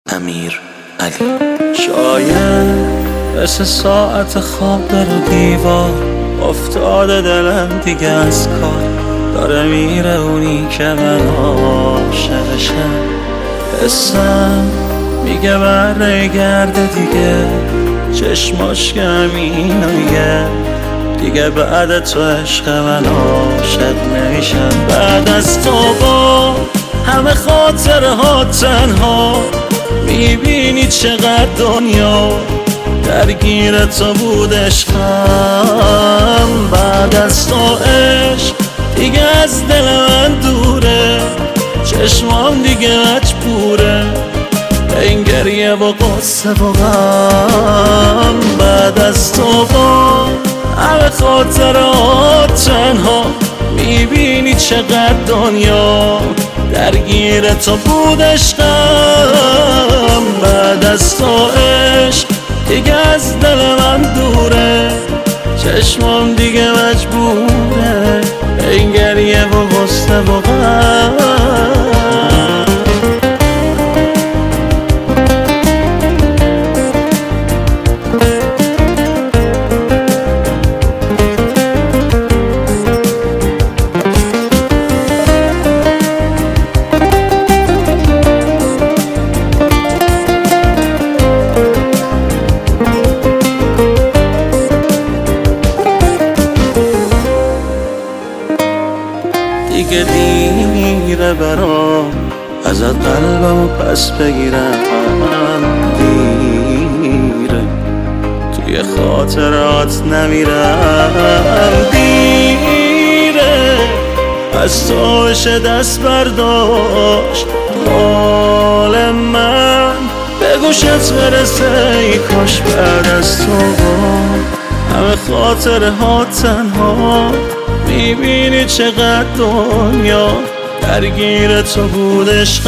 امیر علی. شاید مثل ساعت خواب در دیوار افتاده دلم دیگه از کار، داره میره اونی که من عاشقشم. حسم میگه برگرده دیگه، چشماش همینو میگه دیگه بعد تو عشق من عاشق نمیشم. بعد از تو با همه خاطره ها تنها میبینی چقدر دنیا درگیر تو بود عشقم. بعد از تو عشق دیگه از دل من دوره، چشمام دیگه مجبوره این گریه و قصه و غم. بعد از تو با همه خاطرات تنها میبینی چقدر دنیا درگیر تو بود عشقم. بعد از تو عشق دیگه از دل من دوره، چشمام دیگه مجبوره این گریه و غصه و غم. دیگه دیره برام ازت قلبمو پس بگیرم، دیره توی خاطرات نمیرم، دیره از تو بشه دست برداشت حال من به گوشت برسه. ای کاش بعد از تو همه خاطره ها تنها میبینی چقدر دنیا درگیر تو بود عشقم.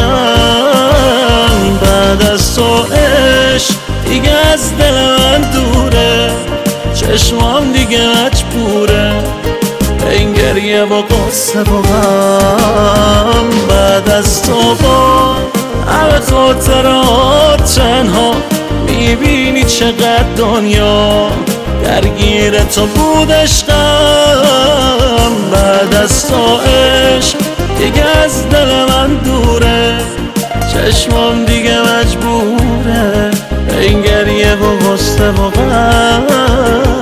بعد از تو عشق دیگه از دل من دوره، چشمام دیگه مجبوره این گریه و قصه و غم. بعد از تو با همه خاطرات تنها میبینی چقدر دنیا درگیر تو بود عشقم. بعد از تو عشق دیگه از دل من دوره، چشمام دیگه مجبوره این گریه و غصه و غم.